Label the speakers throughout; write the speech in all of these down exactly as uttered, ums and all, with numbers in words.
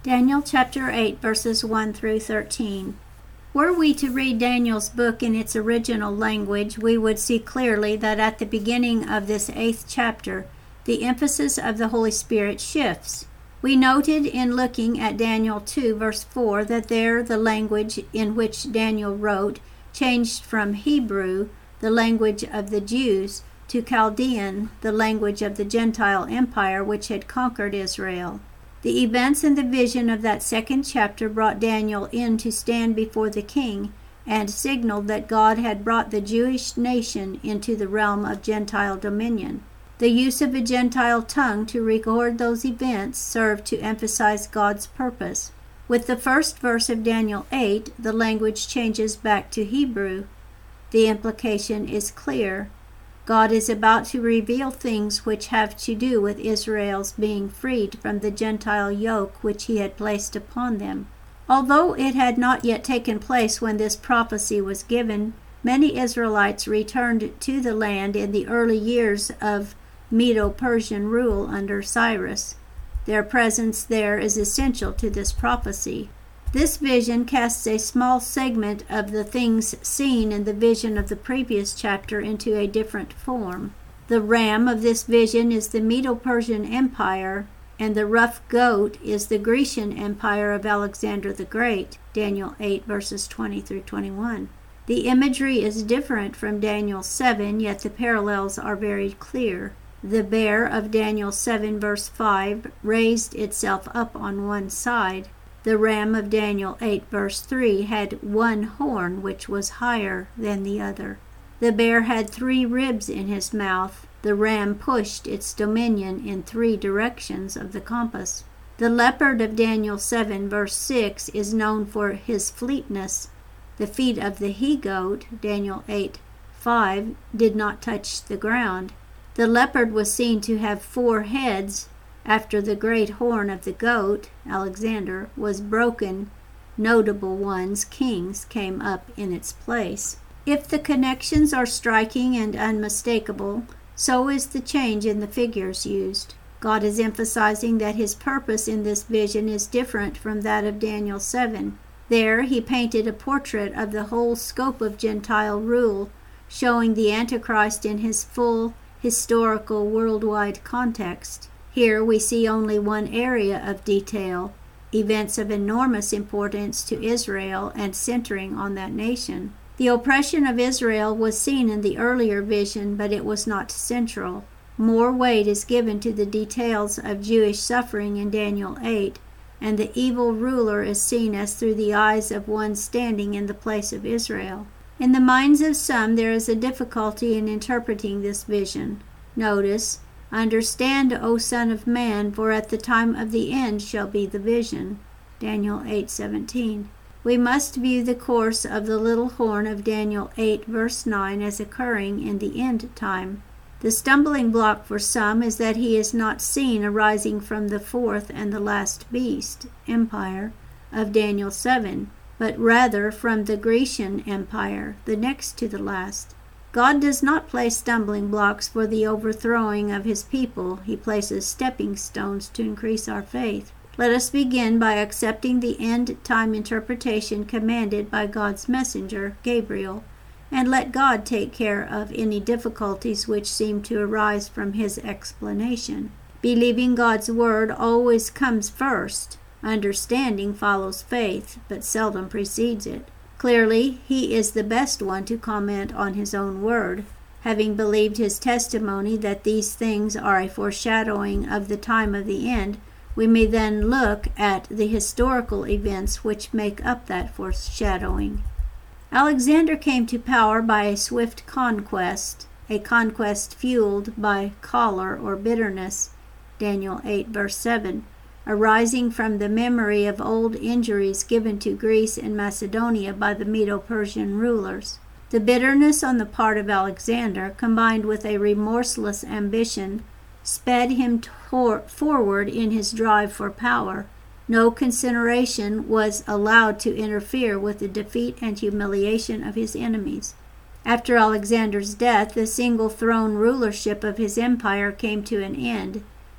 Speaker 1: Daniel chapter eight, verses one through thirteen. Were we to read Daniel's book in its original language, we would see clearly that at the beginning of this eighth chapter, the emphasis of the Holy Spirit shifts. We noted in looking at Daniel two, verse four, that there the language in which Daniel wrote changed from Hebrew, the language of the Jews, to Chaldean, the language of the Gentile empire which had conquered Israel. The events and the vision of that second chapter brought Daniel in to stand before the king and signaled that God had brought the Jewish nation into the realm of Gentile dominion. The use of a Gentile tongue to record those events served to emphasize God's purpose. With the first verse of Daniel eight, the language changes back to Hebrew. The implication is clear. God is about to reveal things which have to do with Israel's being freed from the Gentile yoke which he had placed upon them. Although it had not yet taken place when this prophecy was given, many Israelites returned to the land in the early years of Medo-Persian rule under Cyrus. Their presence there is essential to this prophecy. This vision casts a small segment of the things seen in the vision of the previous chapter into a different form. The ram of this vision is the Medo-Persian Empire, and the rough goat is the Grecian Empire of Alexander the Great, Daniel eight, verses twenty through twenty-one. The imagery is different from Daniel seven, yet the parallels are very clear. The bear of Daniel seven, verse five, raised itself up on one side. The ram of Daniel eight, verse three, had one horn which was higher than the other. The bear had three ribs in his mouth. The ram pushed its dominion in three directions of the compass. The leopard of Daniel seven, verse six, is known for his fleetness. The feet of the he-goat, Daniel eight, five, did not touch the ground. The leopard was seen to have four heads. After the great horn of the goat, Alexander, was broken, notable ones, kings, came up in its place. If the connections are striking and unmistakable, so is the change in the figures used. God is emphasizing that his purpose in this vision is different from that of Daniel seven. There he painted a portrait of the whole scope of Gentile rule, showing the Antichrist in his full historical worldwide context. Here we see only one area of detail, events of enormous importance to Israel and centering on that nation. The oppression of Israel was seen in the earlier vision, but it was not central. More weight is given to the details of Jewish suffering in Daniel eight, and the evil ruler is seen as through the eyes of one standing in the place of Israel. In the minds of some there is a difficulty in interpreting this vision. Notice, "Understand, O Son of Man, for at the time of the end shall be the vision." Daniel eight seventeen. We must view the course of the little horn of Daniel eight, verse nine as occurring in the end time. The stumbling block for some is that he is not seen arising from the fourth and the last beast, empire, of Daniel seven, but rather from the Grecian Empire, the next to the last. God does not place stumbling blocks for the overthrowing of his people. He places stepping stones to increase our faith. Let us begin by accepting the end-time interpretation commanded by God's messenger, Gabriel, and let God take care of any difficulties which seem to arise from his explanation. Believing God's word always comes first. Understanding follows faith, but seldom precedes it. Clearly, he is the best one to comment on his own word. Having believed his testimony that these things are a foreshadowing of the time of the end, we may then look at the historical events which make up that foreshadowing. Alexander came to power by a swift conquest, a conquest fueled by choler or bitterness, Daniel eight, verse seven. Arising from the memory of old injuries given to Greece and Macedonia by the Medo-Persian rulers. The bitterness on the part of Alexander, combined with a remorseless ambition, sped him tor- forward in his drive for power. No consideration was allowed to interfere with the defeat and humiliation of his enemies. After Alexander's death, the single throne rulership of his empire came to an end.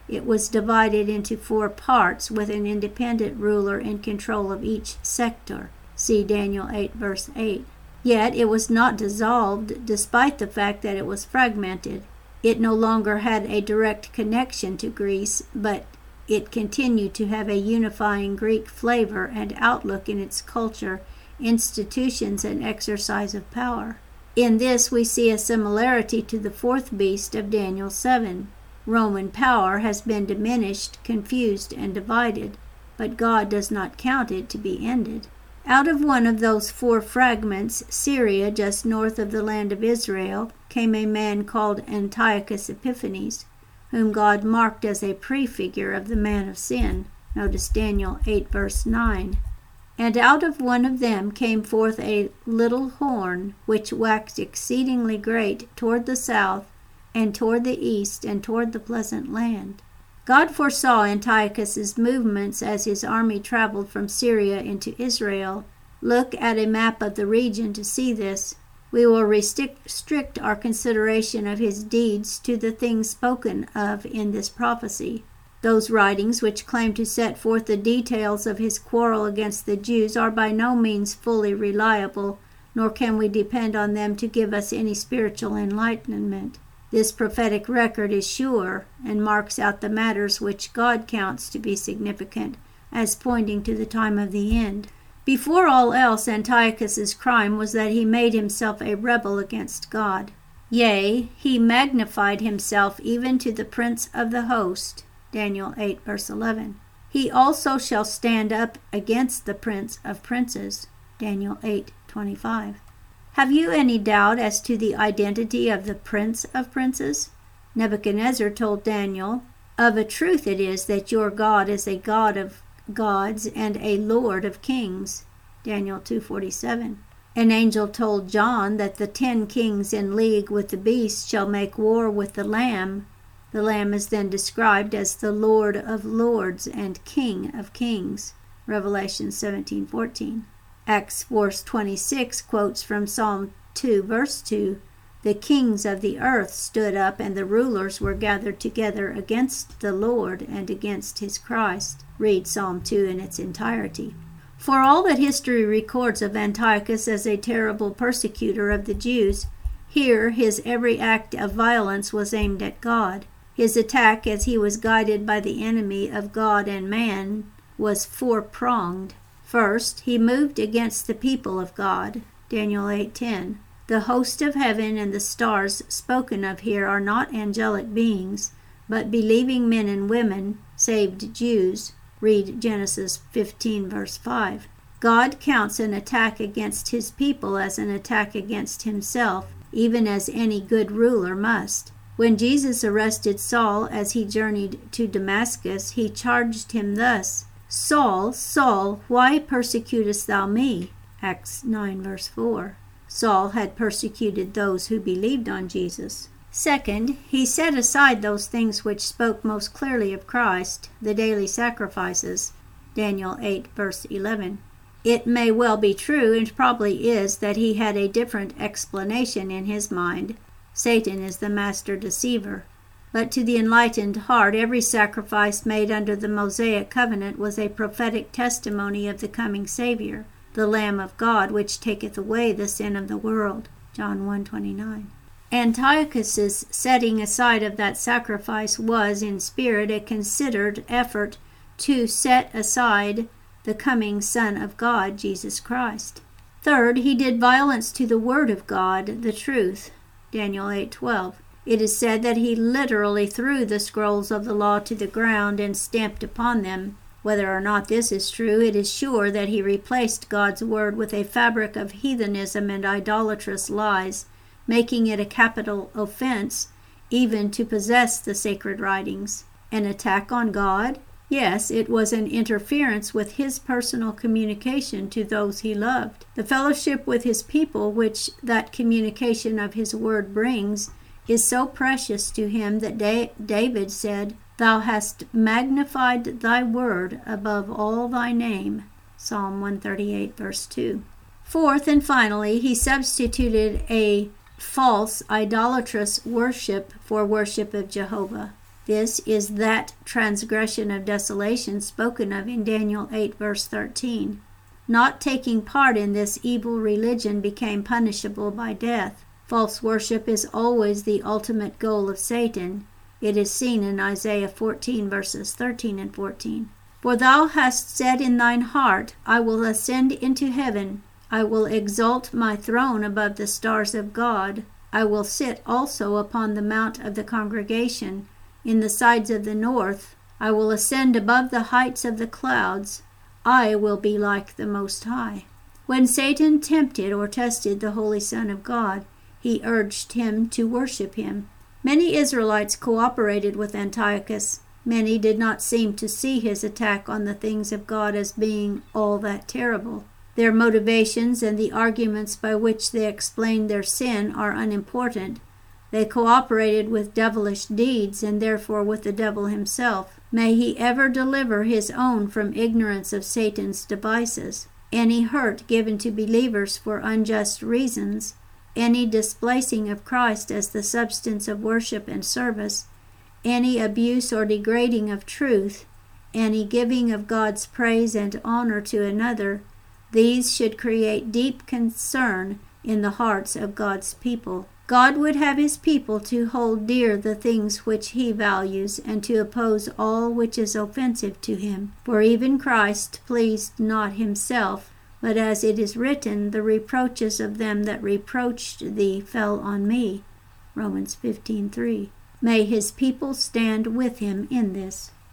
Speaker 1: It was divided into four parts with an independent ruler in control of each sector. See Daniel eight, verse eight. Yet it was not dissolved, despite the fact that it was fragmented. It no longer had a direct connection to Greece, but it continued to have a unifying Greek flavor and outlook in its culture, institutions, and exercise of power. In this we see a similarity to the fourth beast of Daniel seven. Roman power has been diminished, confused, and divided, but God does not count it to be ended. Out of one of those four fragments, Syria, just north of the land of Israel, came a man called Antiochus Epiphanes, whom God marked as a prefigure of the man of sin. Notice Daniel eight, verse nine. And out of one of them came forth a little horn, which waxed exceedingly great toward the south, and toward the east, and toward the pleasant land. God foresaw Antiochus's movements as his army traveled from Syria into Israel. Look at a map of the region to see this. We will restrict our consideration of his deeds to the things spoken of in this prophecy. Those writings which claim to set forth the details of his quarrel against the Jews are by no means fully reliable, nor can we depend on them to give us any spiritual enlightenment. This prophetic record is sure and marks out the matters which God counts to be significant as pointing to the time of the end. Before all else, Antiochus's crime was that he made himself a rebel against God. Yea, he magnified himself even to the prince of the host. Daniel eight, verse eleven. He also shall stand up against the prince of princes. Daniel eight, twenty-five. Have you any doubt as to the identity of the Prince of Princes? Nebuchadnezzar told Daniel, "Of a truth it is that your God is a God of gods and a Lord of kings." Daniel two forty-seven. An angel told John that the ten kings in league with the beast shall make war with the Lamb. The Lamb is then described as the Lord of lords and King of kings. Revelation seventeen fourteen. Acts four twenty-six quotes from Psalm two, verse two, "The kings of the earth stood up, and the rulers were gathered together against the Lord and against his Christ." Read Psalm two in its entirety. For all that history records of Antiochus as a terrible persecutor of the Jews, here his every act of violence was aimed at God. His attack, as he was guided by the enemy of God and man, was four-pronged. First, he moved against the people of God. Daniel eight ten. The host of heaven and the stars spoken of here are not angelic beings, but believing men and women, saved Jews. Read Genesis fifteen, verse five. God counts an attack against his people as an attack against himself, even as any good ruler must. When Jesus arrested Saul as he journeyed to Damascus, he charged him thus, "Saul, Saul, why persecutest thou me?" Acts nine, verse four. Saul had persecuted those who believed on Jesus. Second, he set aside those things which spoke most clearly of Christ, the daily sacrifices. Daniel eight, verse eleven. It may well be true, and probably is, that he had a different explanation in his mind. Satan is the master deceiver. But to the enlightened heart, every sacrifice made under the Mosaic covenant was a prophetic testimony of the coming Savior, the Lamb of God, which taketh away the sin of the world. John one twenty-nine. Antiochus's setting aside of that sacrifice was, in spirit, a considered effort to set aside the coming Son of God, Jesus Christ. Third, he did violence to the Word of God, the truth. Daniel eight twelve. It is said that he literally threw the scrolls of the law to the ground and stamped upon them. Whether or not this is true, it is sure that he replaced God's word with a fabric of heathenism and idolatrous lies, making it a capital offense even to possess the sacred writings. An attack on God? Yes, it was an interference with his personal communication to those he loved. The fellowship with his people which that communication of his word brings is so precious to him that da- David said, "Thou hast magnified thy word above all thy name." Psalm one thirty-eight, verse two. Fourth and finally, he substituted a false, idolatrous worship for worship of Jehovah. This is that transgression of desolation spoken of in Daniel eight verse thirteen. Not taking part in this evil religion became punishable by death. False worship is always the ultimate goal of Satan. It is seen in Isaiah fourteen verses thirteen and fourteen. For thou hast said in thine heart, I will ascend into heaven. I will exalt my throne above the stars of God. I will sit also upon the mount of the congregation, in the sides of the north. I will ascend above the heights of the clouds. I will be like the Most High. When Satan tempted or tested the Holy Son of God, he urged him to worship him. Many Israelites cooperated with Antiochus. Many did not seem to see his attack on the things of God as being all that terrible. Their motivations and the arguments by which they explained their sin are unimportant. They cooperated with devilish deeds and therefore with the devil himself. May he ever deliver his own from ignorance of Satan's devices. Any hurt given to believers for unjust reasons, any displacing of Christ as the substance of worship and service, any abuse or degrading of truth, any giving of God's praise and honor to another, these should create deep concern in the hearts of God's people. God would have his people to hold dear the things which he values and to oppose all which is offensive to him. For even Christ pleased not himself, but as it is written, the reproaches of them that reproached thee fell on me. Romans fifteen three. May his people stand with him in this.